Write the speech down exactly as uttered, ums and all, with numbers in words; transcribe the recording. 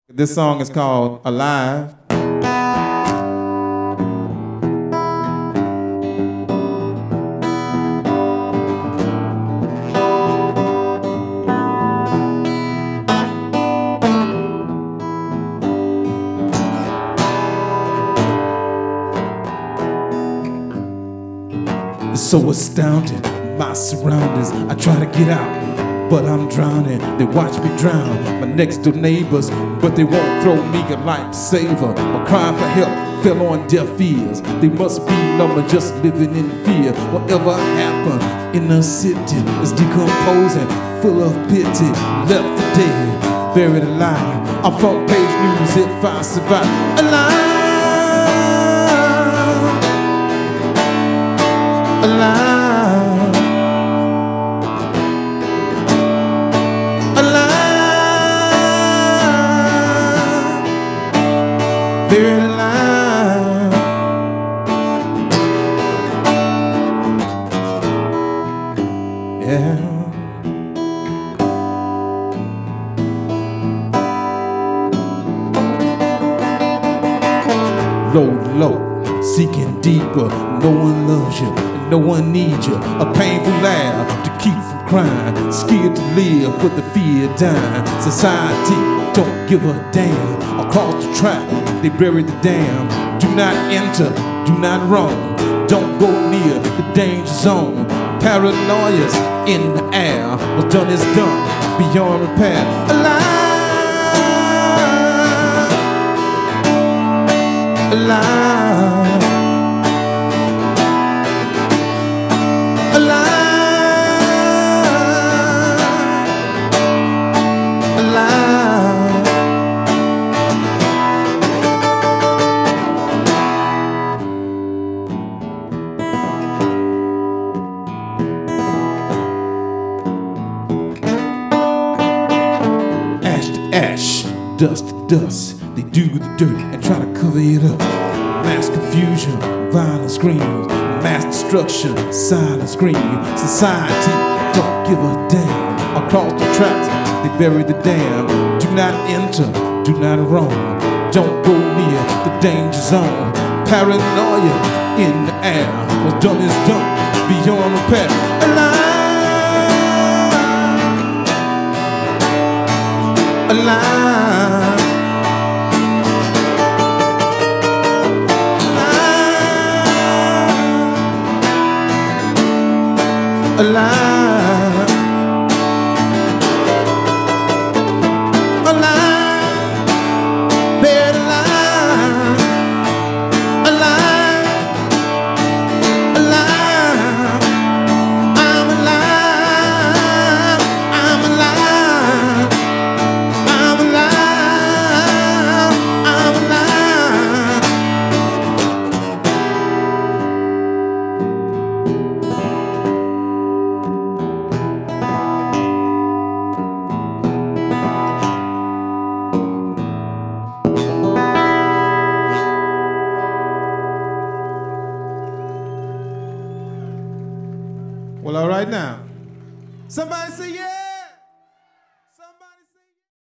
This song is called Alive. So astounded, my surroundings, I try to get out, but I'm drowning. They watch me drown, my next door neighbors, but they won't throw me a lifesaver. My cry for help fell on deaf ears. They must be numb and just living in fear. Whatever happened in the city is decomposing, full of pity. Left for dead, buried alive. I'm front page news if I survive. Alive, alive, alive, buried alive. Yeah. Low, low, seeking deeper. No one loves you, no one needs you. A painful laugh to keep from crying. Scared to live with the fear dying. Society don't give a damn. Across the track, they bury the dam. Do not enter, do not roam. Don't go near the danger zone. Paranoia's in the air. What's done is done, beyond repair. Alive, alive, alive, alive. Ash to ash, dust to dust. They do the dirt and try to cover it up. Mass confusion, violent screams, mass destruction, silent scream. Society don't give a damn. Across the tracks, they bury the dam. Do not enter, do not roam. Don't go near the danger zone. Paranoia in the air. What's done is done, beyond repair. Alive, alive, alive, alive, buried alive, alive, alive. I'm alive, I'm alive, I'm alive, I'm alive. Well, all right now. Somebody say yeah.